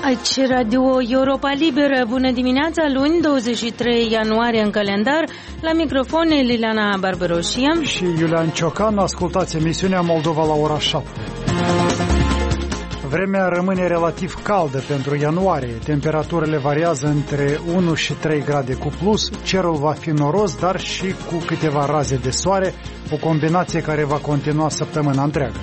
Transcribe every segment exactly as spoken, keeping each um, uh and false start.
Aici Radio Europa Liberă. Bună dimineața, luni, douăzeci și trei ianuarie în calendar. La microfon Liliana Barbaroșie și Iulian Ciocan. Ascultați emisiunea Moldova la ora șapte. Vremea rămâne relativ caldă pentru ianuarie. Temperaturile variază între unu și trei grade cu plus. Cerul va fi noros, dar și cu câteva raze de soare, o combinație care va continua săptămâna întreagă.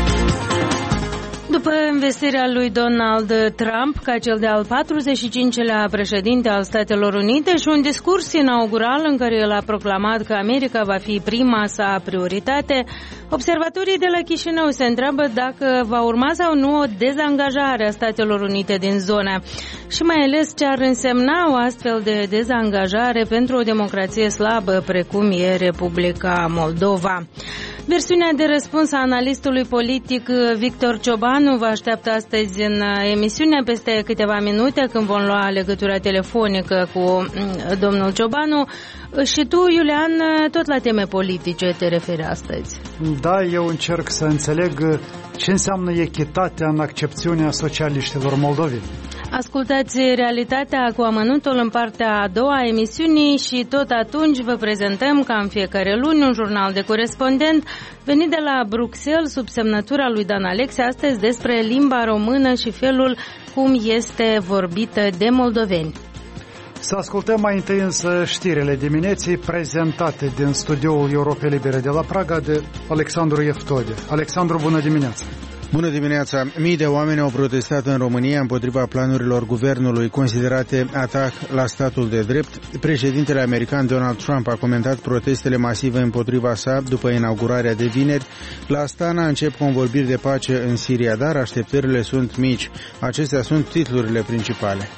După investirea lui Donald Trump ca cel de-al patruzeci și cincilea președinte al Statelor Unite și un discurs inaugural în care el a proclamat că America va fi prima sa prioritate, observatorii de la Chișinău se întreabă dacă va urma sau nu o dezangajare a Statelor Unite din zonă și mai ales ce ar însemna o astfel de dezangajare pentru o democrație slabă precum e Republica Moldova. Versiunea de răspuns a analistului politic Victor Ciobanu vă așteaptă astăzi în emisiune peste câteva minute când vom lua legătura telefonică cu domnul Ciobanu. Și tu, Iulian, tot la teme politice te referi astăzi. Da, eu încerc să înțeleg ce înseamnă echitatea în accepțiunea socialiștilor moldoveni. Ascultați Realitatea cu amănuntul în partea a doua a emisiunii și tot atunci vă prezentăm ca în fiecare luni un jurnal de corespondent venit de la Bruxelles sub semnătura lui Dan Alexe, astăzi despre limba română și felul cum este vorbită de moldoveni. Să ascultăm mai întâi însă știrile dimineții prezentate din studioul Europei Libere de la Praga de Alexandru Eftode. Alexandru, bună dimineața! Bună dimineața! Mii de oameni au protestat în România împotriva planurilor guvernului considerate atac la statul de drept. Președintele american Donald Trump a comentat protestele masive împotriva sa după inaugurarea de vineri. La Astana încep convorbiri de pace în Siria, dar așteptările sunt mici. Acestea sunt titlurile principale.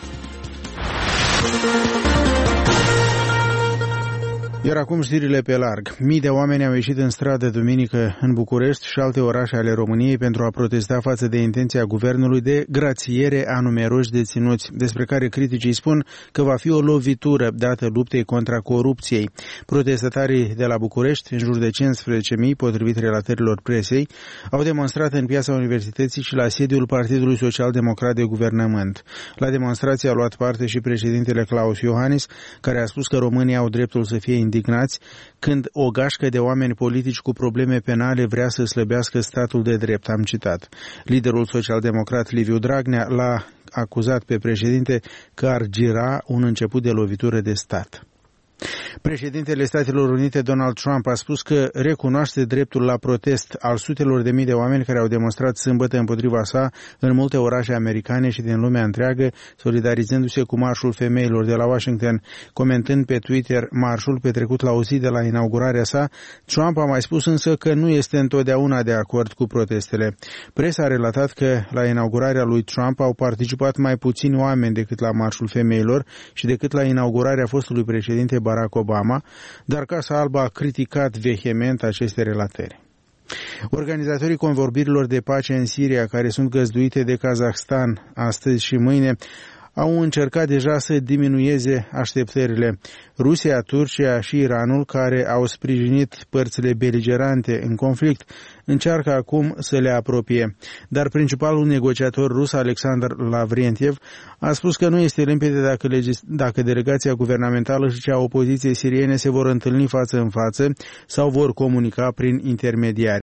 Iar acum știrile pe larg. Mii de oameni au ieșit în stradă duminică în București și alte orașe ale României pentru a protesta față de intenția guvernului de grațiere a numeroși deținuți, despre care criticii spun că va fi o lovitură dată luptei contra corupției. Protestatarii de la București, în jur de cincisprezece mii, potrivit relatărilor presei, au demonstrat în Piața Universității și la sediul Partidului Social-Democrat de Guvernământ. La demonstrație a luat parte și președintele Klaus Iohannis, care a spus că românii au dreptul să fie indignați când o gașcă de oameni politici cu probleme penale vrea să slăbească statul de drept, am citat. Liderul social-democrat Liviu Dragnea l-a acuzat pe președinte că ar gira un început de lovitură de stat. Președintele Statelor Unite Donald Trump a spus că recunoaște dreptul la protest al sutelor de mii de oameni care au demonstrat sâmbătă împotriva sa în multe orașe americane și din lumea întreagă, solidarizându-se cu marșul femeilor de la Washington. Comentând pe Twitter marșul petrecut la o zi de la inaugurarea sa, Trump a mai spus însă că nu este întotdeauna de acord cu protestele. Presa a relatat că la inaugurarea lui Trump au participat mai puțini oameni decât la marșul femeilor și decât la inaugurarea fostului președinte Barack Obama, dar Casa Albă a criticat vehement aceste relatări. Organizatorii convorbirilor de pace în Siria, care sunt găzduite de Kazahstan astăzi și mâine, au încercat deja să diminueze așteptările. Rusia, Turcia și Iranul, care au sprijinit părțile beligerante în conflict, încearcă acum să le apropie. Dar principalul negociator rus, Alexander Lavrentiev, a spus că nu este limpede dacă, legis- dacă delegația guvernamentală și cea a opoziției siriene se vor întâlni față în față sau vor comunica prin intermediari.